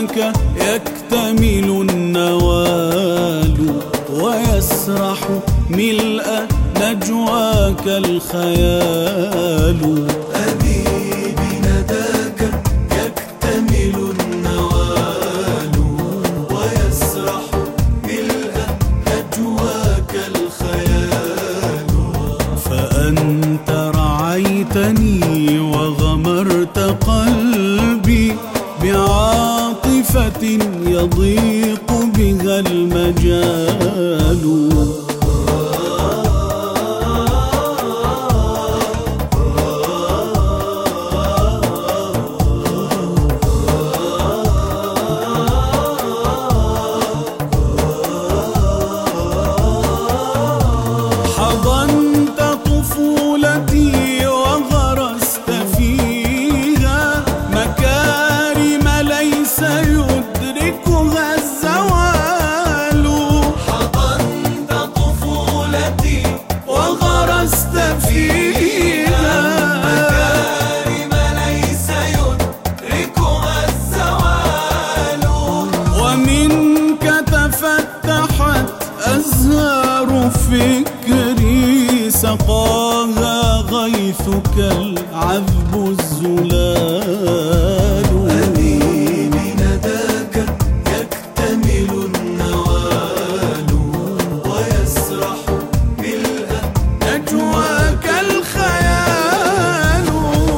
نداك يكتمل النوال، ويسرح ملء نجواك الخيال. حبيبي نداك يكتمل النوال، ويسرح ملء نجواك الخيال. فأنت رعيتني وغمرت قلبي بعاطفة يضيق بها المجال. حضنت طفولتي وغرست فيها مكارم ليس يدركها الزوال. حضنت طفولتي وغرست فيها مكارم ليس يدركها الزوال. ومنك تفتحت أزهار فكري، سقاها غيثك العذب الزلال. حبيبي نداك يكتمل النوال، ويسرح ملء نجواك الخيال.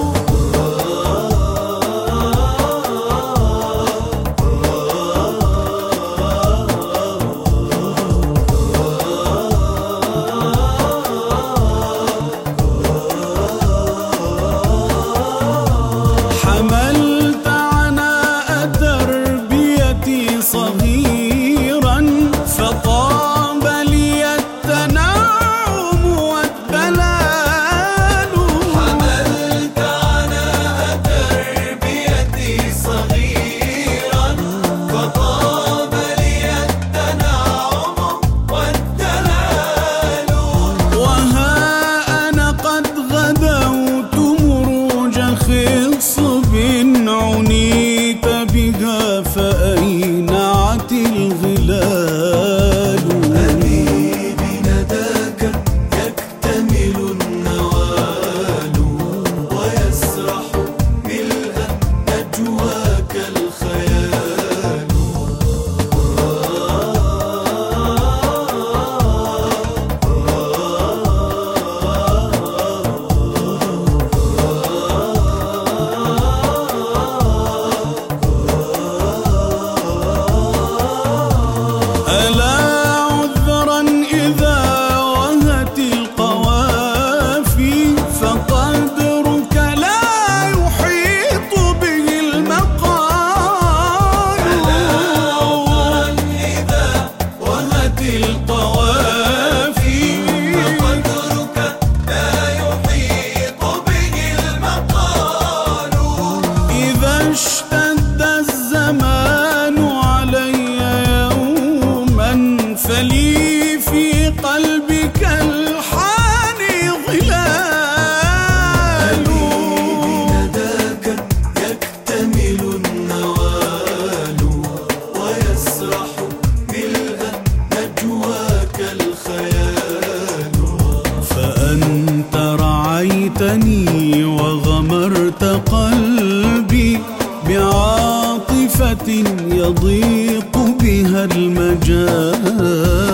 حملت عناء تربيتي صغيرا، فطاب لي التنعم والدلال. حملت عناء تربيتي صغيرا، فطاب لي التنعم والدلال. وها أنا قد غدوت مروج خصب عنيت بها، فأينعت الغلال. حبيبي نداك يكتمل النوال، ويسرح ملء نجواك الخيال. ألا عذرا إذا وهت القوافي، فقدرك لا يحيط به المقال. إذا وهت القوافي، قدرك لا يحيط به المقال. إذا اشتد الزمان علي يوما، فلي في قلبك الحاني ظلال. نداك يكتمل النوال، ويسرح ملء نجواك الخيال. فأنت رعيتني وغمرت قلبي بعاطفة يضيق بها المجال.